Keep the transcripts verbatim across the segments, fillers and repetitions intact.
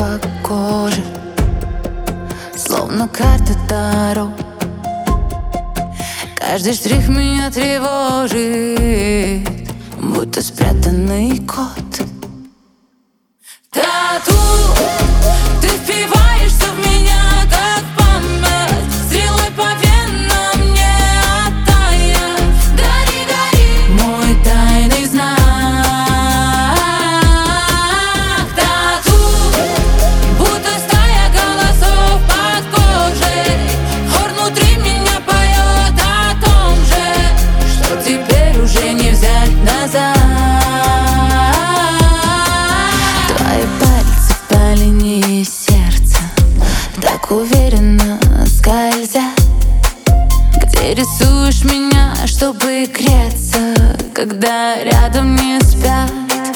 по коже, словно карта Таро. Каждый штрих меня тревожит, будто спрятанный код. Тату, ты впиваешься в меня, как память, стрелой по венам не оттаять. Гори, гори, мой тайный знак. Тату, будто стая голосов под кожей, хор внутри меня поет о том же, что теперь уже не взять назад. Уверенно скользя, где рисуешь меня, чтобы греться, когда рядом не спят.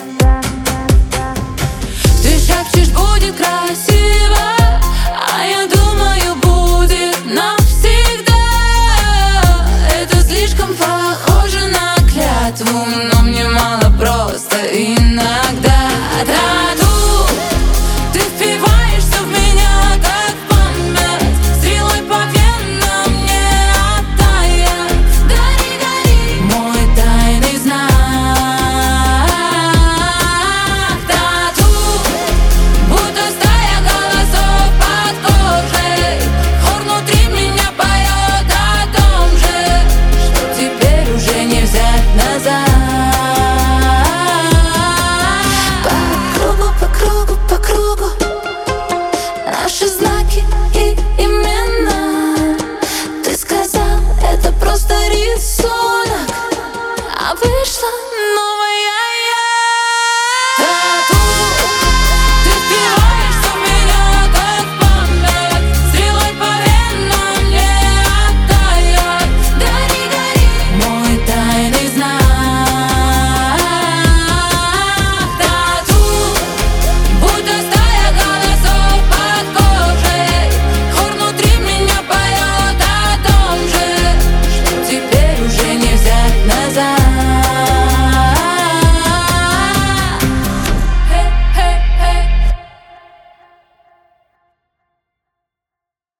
Ты шепчешь, будет красиво, а я думаю, будет навсегда. Это слишком похоже на клятву, но мне мало просто иногда. Тату, ты впиваешься в меня, наши знаки и имена. Ты сказал, это просто рисунок, а вышло